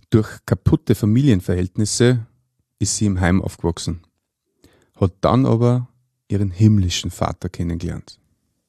Durch kaputte Familienverhältnisse ist sie im Heim aufgewachsen, hat dann aber ihren himmlischen Vater kennengelernt.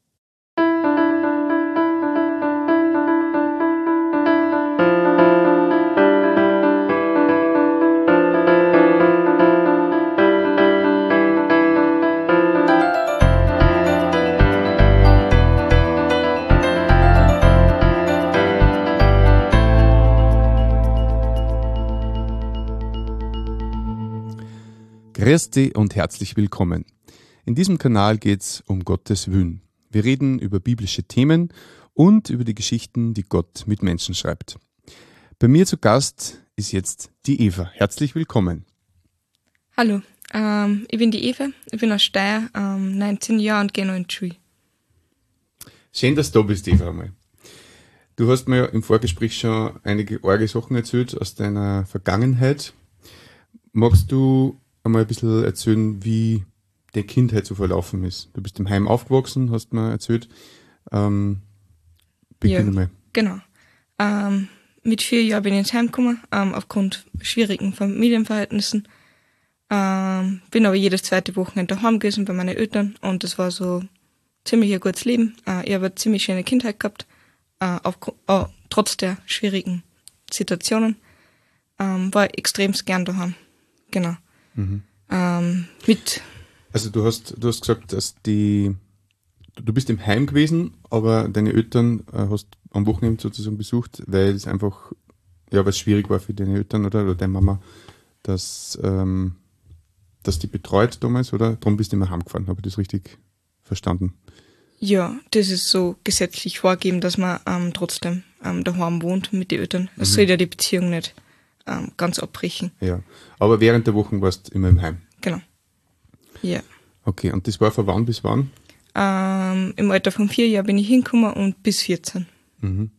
Grüß dich und herzlich willkommen. In diesem Kanal geht es um Gottes Willen. Wir reden über biblische Themen und über die Geschichten, die Gott mit Menschen schreibt. Bei mir zu Gast ist jetzt die Eva. Herzlich willkommen. Hallo, ich bin die Eva, ich bin aus Steyr, 19 Jahre und gehe noch in die Schule. Schön, dass du da bist, Eva. Einmal. Du hast mir ja im Vorgespräch schon einige arge Sachen erzählt aus deiner Vergangenheit. Magst du einmal ein bisschen erzählen, wie die Kindheit so verlaufen ist? Du bist im Heim aufgewachsen, hast mir erzählt. Beginn mal. Genau. Mit 4 Jahren bin ich ins Heim gekommen, aufgrund schwierigen Familienverhältnissen. Bin aber jedes zweite Wochenende daheim gewesen bei meinen Eltern und das war so ziemlich ein gutes Leben. Ich habe eine ziemlich schöne Kindheit gehabt, trotz der schwierigen Situationen. War extremst gern daheim. Genau. Mhm. Also du hast gesagt, dass du bist im Heim gewesen, aber deine Eltern hast am Wochenende sozusagen besucht, weil es einfach, ja, was schwierig war für deine Eltern oder deine Mama, dass die betreut damals, oder? Darum bist du immer heimgefahren, habe ich das richtig verstanden? Ja, das ist so gesetzlich vorgegeben, dass man trotzdem daheim wohnt mit den Eltern. Es soll ja die Beziehung nicht ganz abbrechen. Ja, aber während der Wochen warst du immer im Heim? Genau. Ja. Okay, und das war von wann bis wann? Im Alter von 4 Jahren bin ich hingekommen und bis 14. Mhm.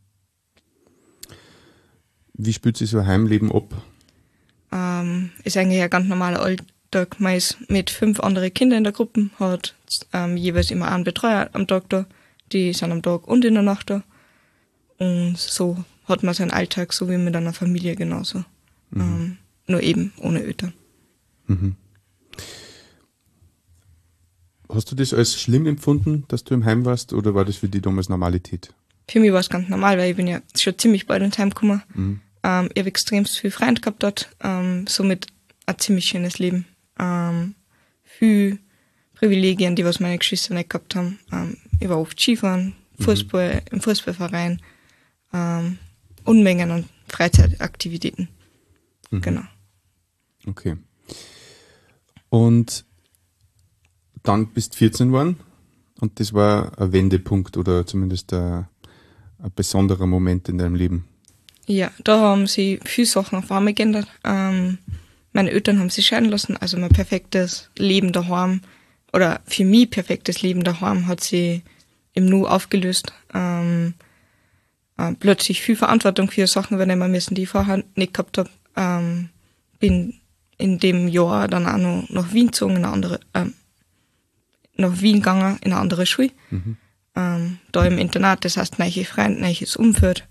Wie spielt sich so ein Heimleben ab? Ist eigentlich ein ganz normaler Alltag. Man ist mit 5 anderen Kindern in der Gruppe, hat jeweils immer einen Betreuer am Tag da. Die sind am Tag und in der Nacht da. Und so hat man seinen Alltag, so wie mit einer Familie genauso. Mhm. Nur eben ohne Eltern. Mhm. Hast du das als schlimm empfunden, dass du im Heim warst, oder war das für dich damals Normalität? Für mich war es ganz normal, weil ich bin ja schon ziemlich bald ins Heim gekommen. Mhm. Ich habe extrem viel Freunde gehabt dort, somit ein ziemlich schönes Leben. Viel Privilegien, die was meine Geschwister nicht gehabt haben. Ich war oft Skifahren, Fußball, im Fußballverein, Unmengen an Freizeitaktivitäten. Mhm. Genau. Okay. Und dann bist du 14 geworden und das war ein Wendepunkt oder zumindest ein besonderer Moment in deinem Leben. Ja, da haben sich viele Sachen auf einmal geändert. Meine Eltern haben sich scheiden lassen, also mein perfektes Leben daheim oder für mich perfektes Leben daheim hat sich im Nu aufgelöst. Plötzlich viel Verantwortung für Sachen übernehmen müssen, die ich vorher nicht gehabt habe. Bin in dem Jahr dann auch noch nach Wien gezogen, nach Wien gegangen, in eine andere Schule. Mhm. Da im Internat, das heißt neue Freunde, neues Umfeld.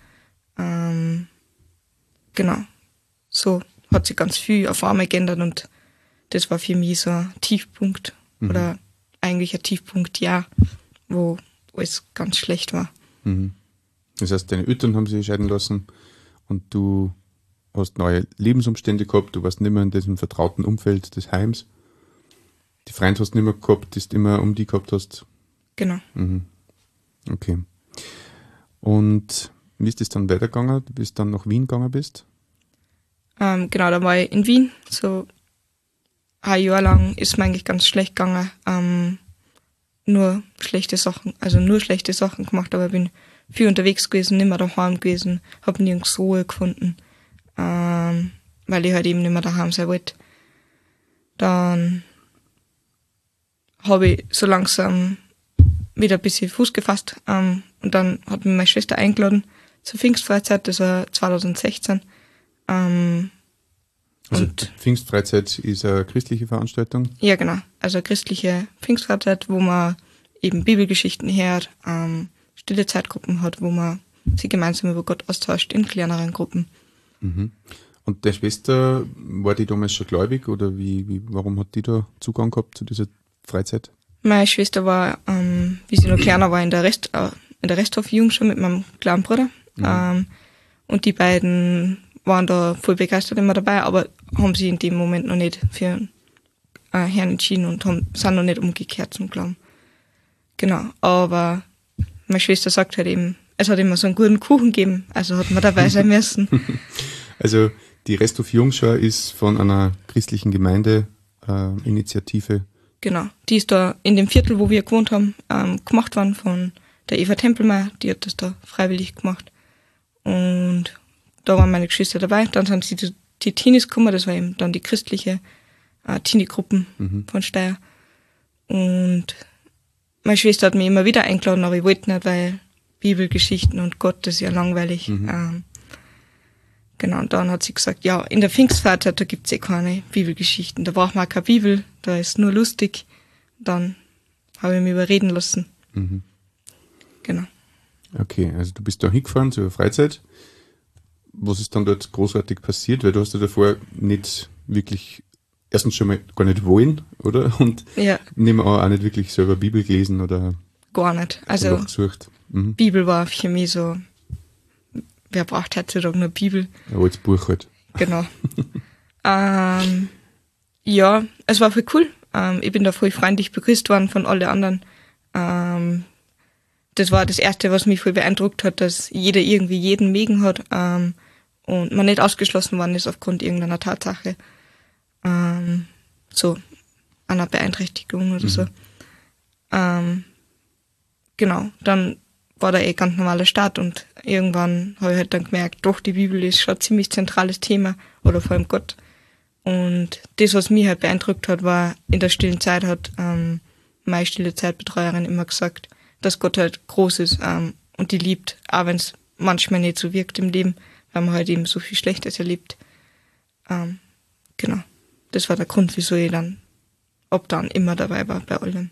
Genau. So hat sich ganz viel auf einmal geändert und das war für mich so ein Tiefpunkt oder eigentlich ein Tiefpunktjahr, wo alles ganz schlecht war. Mhm. Das heißt, deine Eltern haben sich scheiden lassen und du hast neue Lebensumstände gehabt, du warst nicht mehr in diesem vertrauten Umfeld des Heims. Die Freunde hast du nicht mehr gehabt, die du immer um die gehabt hast. Genau. Mhm. Okay. Und wie ist das dann weitergegangen, bis du dann nach Wien gegangen bist? Genau, da war ich in Wien. So ein Jahr lang ist mir eigentlich ganz schlecht gegangen. Nur schlechte Sachen gemacht, aber ich bin viel unterwegs gewesen, nicht mehr daheim gewesen, habe nirgends Ruhe gefunden, weil ich halt eben nicht mehr daheim sein wollte. Dann habe ich so langsam wieder ein bisschen Fuß gefasst und dann hat mich meine Schwester eingeladen zur Pfingstfreizeit, das war 2016. Also und Pfingstfreizeit ist eine christliche Veranstaltung? Ja, genau. Also eine christliche Pfingstfreizeit, wo man eben Bibelgeschichten hört, stille Zeitgruppen hat, wo man sich gemeinsam über Gott austauscht in kleineren Gruppen. Mhm. Und deine Schwester, war die damals schon gläubig oder warum hat die da Zugang gehabt zu dieser Freizeit? Meine Schwester war, wie sie noch kleiner war, in der Resthofjugend schon mit meinem kleinen Bruder. Und die beiden waren da voll begeistert immer dabei, aber haben sich in dem Moment noch nicht für Herrn entschieden und sind noch nicht umgekehrt zum Glauben. Genau, aber meine Schwester sagt halt eben, es hat immer so einen guten Kuchen gegeben, also hat man dabei sein müssen. Also die Resthof Jungschau ist von einer christlichen Gemeinde-Initiative. Genau, die ist da in dem Viertel, wo wir gewohnt haben, gemacht worden von der Eva Tempelmeier, die hat das da freiwillig gemacht. Und da waren meine Geschwister dabei, dann sind sie die Teenies gekommen, das war eben dann die christliche Teenie-Gruppen von Steyr. Und meine Schwester hat mich immer wieder eingeladen, aber ich wollte nicht, weil Bibelgeschichten und Gott, das ist ja langweilig. Genau, und dann hat sie gesagt, ja, in der Pfingstfreizeit, da gibt's keine Bibelgeschichten, da braucht man auch keine Bibel, da ist nur lustig. Dann habe ich mich überreden lassen. Genau. Okay, also du bist da hingefahren zur Freizeit. Was ist dann dort großartig passiert? Weil du hast ja davor nicht wirklich, erstens schon mal gar nicht wollen, oder? Und nehmen auch nicht wirklich selber Bibel gelesen oder gar nicht. Also gesucht. Bibel war für mich so, wer braucht heutzutage nur Bibel? Ein altes Buch halt. Genau. Ja, es war voll cool. Ich bin da voll freundlich begrüßt worden von allen anderen. Das war das Erste, was mich voll beeindruckt hat, dass jeder irgendwie jeden mögen hat und man nicht ausgeschlossen worden ist aufgrund irgendeiner Tatsache. So einer Beeinträchtigung oder so. Genau, dann war da ganz normaler Start und irgendwann habe ich halt dann gemerkt, doch, die Bibel ist schon ein ziemlich zentrales Thema oder vor allem Gott. Und das, was mich halt beeindruckt hat, war, in der stillen Zeit hat meine stille Zeitbetreuerin immer gesagt, dass Gott halt groß ist und die liebt, auch wenn es manchmal nicht so wirkt im Leben, weil man halt eben so viel Schlechtes erlebt. Genau, das war der Grund, wieso ich dann immer dabei war bei allem.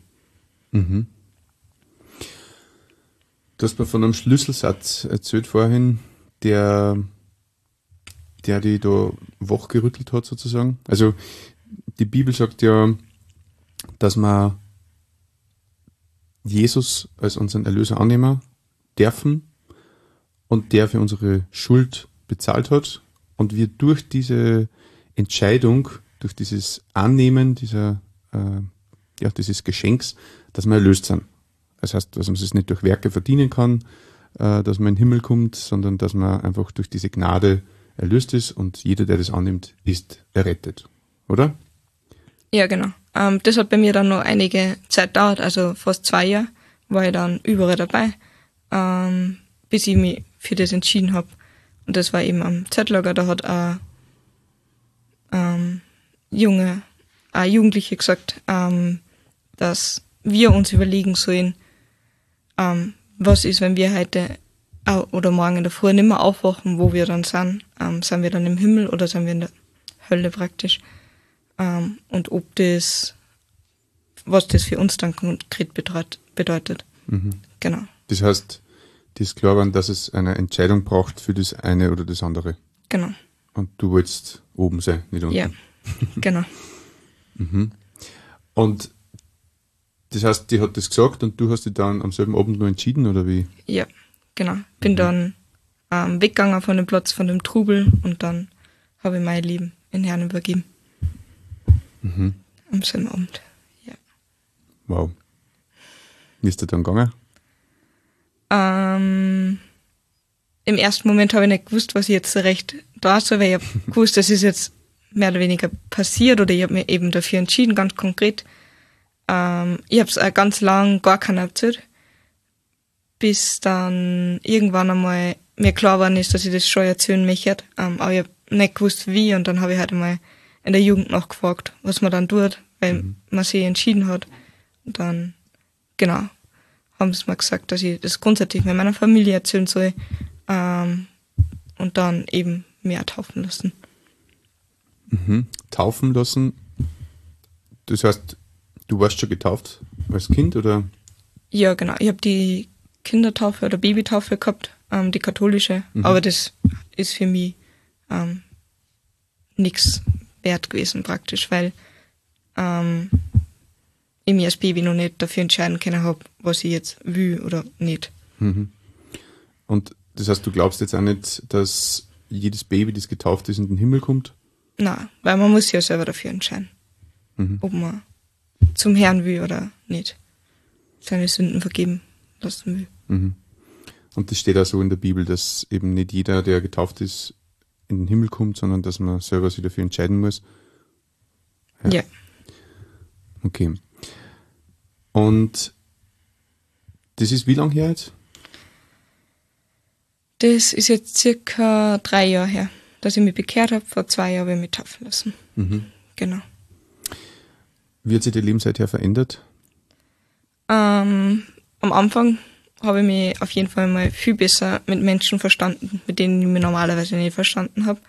Du hast mir von einem Schlüsselsatz erzählt vorhin, der die da wachgerüttelt hat sozusagen. Also die Bibel sagt ja, dass wir Jesus als unseren Erlöser annehmen dürfen und der für unsere Schuld bezahlt hat und wir durch diese Entscheidung, durch dieses Annehmen dieses Geschenks, dass wir erlöst sind. Das heißt, dass man es nicht durch Werke verdienen kann, dass man in den Himmel kommt, sondern dass man einfach durch diese Gnade erlöst ist und jeder, der das annimmt, ist errettet. Oder? Ja, genau. Das hat bei mir dann noch einige Zeit gedauert, also fast 2 Jahre war ich dann überall dabei, bis ich mich für das entschieden habe. Und das war eben am Zeltlager, da hat eine Jugendliche gesagt, dass wir uns überlegen sollen, was ist, wenn wir heute oder morgen in der Früh nicht mehr aufwachen, wo wir dann sind. Sind wir dann im Himmel oder sind wir in der Hölle praktisch? Und was das für uns dann konkret bedeutet. Genau. Das heißt, die ist klar geworden, dass es eine Entscheidung braucht für das eine oder das andere. Genau. Und du wolltest oben sein, nicht unten. Ja, genau. Und das heißt, die hat das gesagt und du hast dich dann am selben Abend nur entschieden, oder wie? Ja, genau. Bin dann weggegangen von dem Platz, von dem Trubel und dann habe ich mein Leben in Herrn übergeben. Am selben Abend, ja. Wow. Wie ist das dann gegangen? Im ersten Moment habe ich nicht gewusst, was ich jetzt so recht da soll, weil ich habe gewusst, das ist jetzt mehr oder weniger passiert oder ich habe mir eben dafür entschieden, ganz konkret. Ich habe es ganz lang gar keiner erzählt, bis dann irgendwann einmal mir klar geworden ist, dass ich das schon erzählen möchte, aber ich habe nicht gewusst, wie, und dann habe ich halt einmal in der Jugend nachgefragt, was man dann tut, weil man sich entschieden hat. Und dann, genau, haben sie mir gesagt, dass ich das grundsätzlich mit meiner Familie erzählen soll, und dann eben mehr taufen lassen. Taufen lassen, das heißt, du warst schon getauft als Kind, oder? Ja, genau. Ich habe die Kindertaufe oder Babytaufe gehabt, die katholische. Aber das ist für mich nichts wert gewesen praktisch, weil ich mich als Baby noch nicht dafür entscheiden können habe, was ich jetzt will oder nicht. Mhm. Und das heißt, du glaubst jetzt auch nicht, dass jedes Baby, das getauft ist, in den Himmel kommt? Nein, weil man muss ja selber dafür entscheiden, ob man zum Herrn will oder nicht. Seine Sünden vergeben lassen will. Mhm. Und das steht auch so in der Bibel, dass eben nicht jeder, der getauft ist, in den Himmel kommt, sondern dass man selber sich dafür entscheiden muss. Ja. Okay. Und das ist wie lange her jetzt? Das ist jetzt circa 3 Jahre her, dass ich mich bekehrt habe. Vor 2 Jahren habe ich mich taufen lassen. Genau. Wie hat sich dein Leben seither verändert? Am Anfang habe ich mich auf jeden Fall mal viel besser mit Menschen verstanden, mit denen ich mich normalerweise nicht verstanden habe.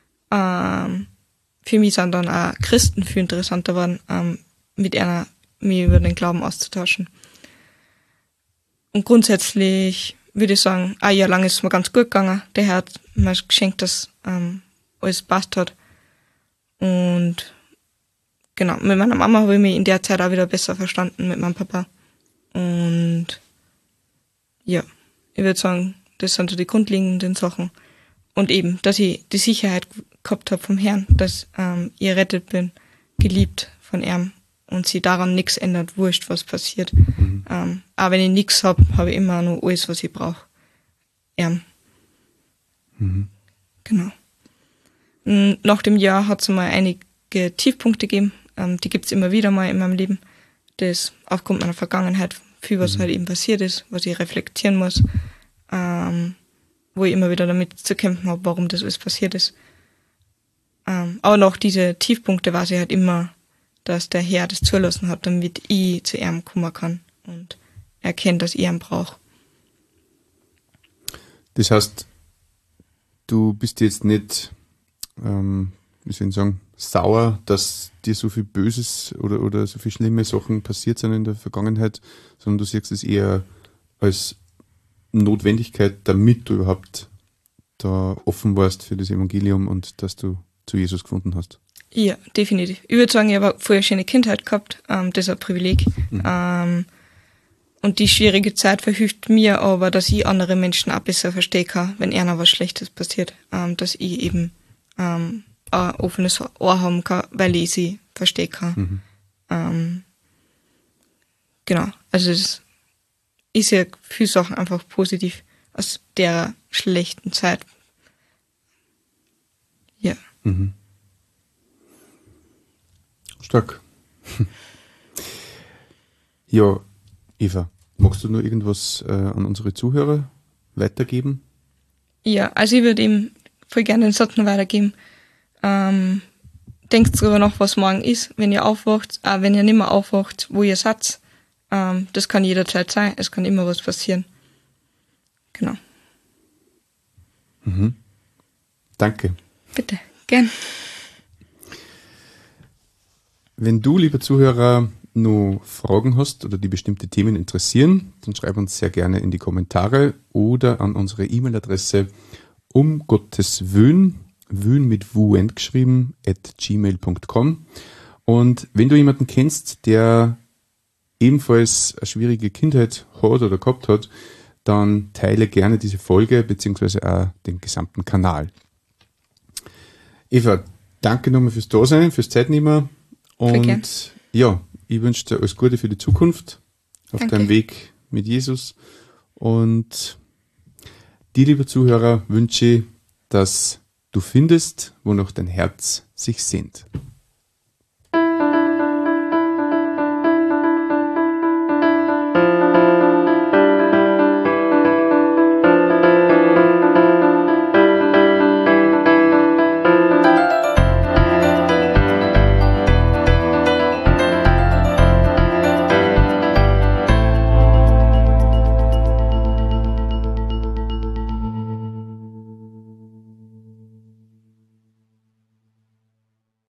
Für mich sind dann auch Christen viel interessanter geworden, mit einer mich über den Glauben auszutauschen. Und grundsätzlich würde ich sagen, ein Jahr lang ist es mir ganz gut gegangen. Der Herr hat mir geschenkt, dass alles passt hat. Und genau, mit meiner Mama habe ich mich in der Zeit auch wieder besser verstanden, mit meinem Papa. Und ja, ich würde sagen, das sind so die grundlegenden Sachen. Und eben, dass ich die Sicherheit gehabt habe vom Herrn, dass ich errettet bin, geliebt von ihm und sich daran nichts ändert, wurscht, was passiert. Aber wenn ich nichts habe, habe ich immer noch alles, was ich brauche. Genau. Nach dem Jahr hat es mal einige Tiefpunkte gegeben. Die gibt es immer wieder mal in meinem Leben. Das aufgrund meiner Vergangenheit, viel was halt eben passiert ist, was ich reflektieren muss, wo ich immer wieder damit zu kämpfen habe, warum das alles passiert ist. Aber nach diese Tiefpunkte weiß ich halt immer, dass der Herr das zulassen hat, damit ich zu ihm kommen kann und erkennt, dass ich ihn brauche. Das heißt, du bist jetzt nicht, wie soll ich sagen, sauer, dass dir so viel Böses oder so viel schlimme Sachen passiert sind in der Vergangenheit, sondern du siehst es eher als Notwendigkeit, damit du überhaupt da offen warst für das Evangelium und dass du zu Jesus gefunden hast. Ja, definitiv. Ich würde sagen, ich habe vorher eine schöne Kindheit gehabt, das ist ein Privileg. Und die schwierige Zeit verhilft mir aber, dass ich andere Menschen auch besser verstehen kann, wenn einer was Schlechtes passiert. Dass ich eben ein offenes Ohr haben kann, weil ich sie verstehen kann. Genau, also ich sehe viele Sachen einfach positiv aus der schlechten Zeit. Ja. Stark. Ja, Eva, magst du nur irgendwas an unsere Zuhörer weitergeben? Ja, also ich würde ihm voll gerne den Satz noch weitergeben. Denkt darüber nach, was morgen ist, wenn ihr aufwacht, auch wenn ihr nicht mehr aufwacht, wo ihr seid. Das kann jederzeit sein, es kann immer was passieren. Genau. Danke. Bitte, gern. Wenn du, lieber Zuhörer, noch Fragen hast oder die bestimmte Themen interessieren, dann schreib uns sehr gerne in die Kommentare oder an unsere E-Mail-Adresse Gottes Wün mit WUN geschrieben, @gmail.com. Und wenn du jemanden kennst, der ebenfalls eine schwierige Kindheit hat oder gehabt hat, dann teile gerne diese Folge beziehungsweise auch den gesamten Kanal. Eva, danke nochmal fürs Dasein, fürs Zeitnehmen. Und ja, ich wünsche dir alles Gute für die Zukunft auf deinem Weg mit Jesus. Und dir, lieber Zuhörer, wünsche ich, dass du findest, wonach dein Herz sich sehnt.